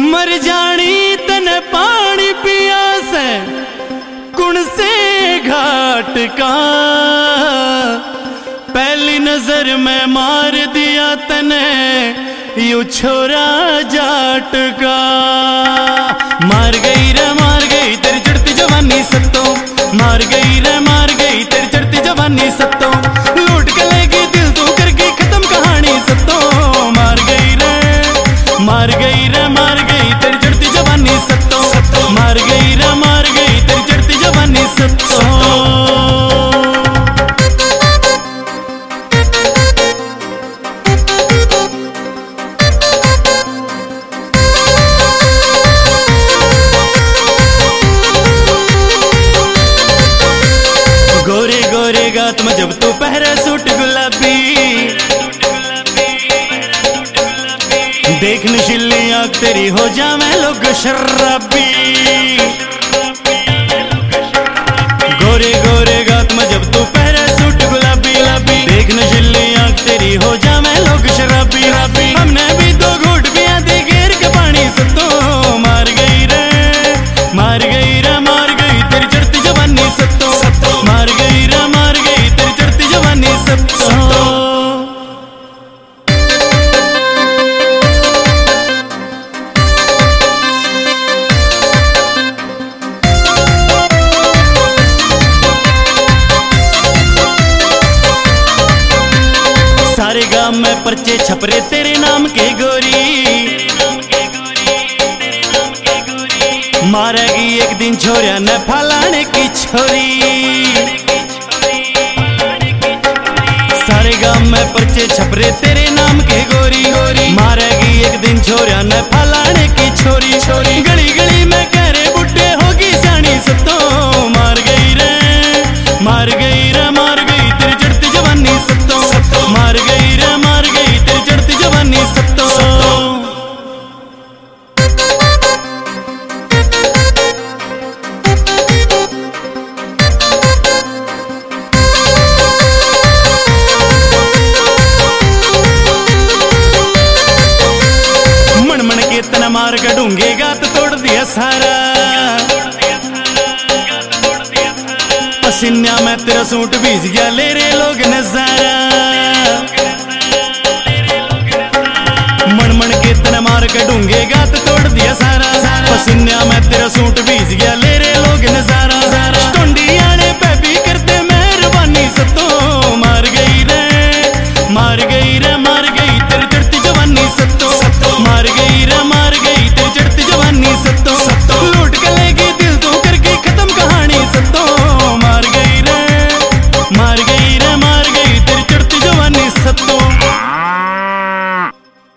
मर जानी तने पानी पिया से कुण से घाट का, पहली नजर में मार दिया तने यू छोरा जाट का। मार गई तेरी चढ़ती जवानी सत्तों, मार गई तेरी चढ़ती जवानी सत्तों, लूट के लेगी दिल तू करके खत्म कहानी सत्तों। मार गई तेरी चढ़ती जवानी सत्तों, मार गई तेरी चढ़ती जवानी सत्तों। गोरे गोरे गात में जब तू पहरे सूट गुलाबी, देख नशीली आँख तेरी हो जावे लोग शराबी। गोरे गोरे गात में जब तू पहरे सूट गुलाबी, देख नशीली आँख तेरी हो जावे लोग शराबी। हमने भी दो घूट पिया दे घेर के पानी सत्तों। मार गई तेरी चढ़ती जवानी सत्तों, मार गई तेरी चढ़ती जवानी सत्तों। सारे गांव में पर्चे छपरे तेरे नाम के गोरी, मारेगी एक दिन छोरिया न फलाने की छोरी। सारे गांव में पर्चे छपरे तेरे नाम के गोरी, मारेगी एक दिन छोरिया न फलाने की छोरी। गली गली में कह रे बुड्ढे होगी जानी सत्तों। मार गई तेरी चढ़ती जवानी सत्तों, मार गई तेरी चढ़ती जवानी सत्तों। मन के तना मार के ढूंढे गात तोड़ दिया सारा, पसीना में तेरा सूट भीज गया ले रे लोग नजारा। मन के तना मार के ढूंढे गात तोड़ दिया सारा, पसीना में तेरा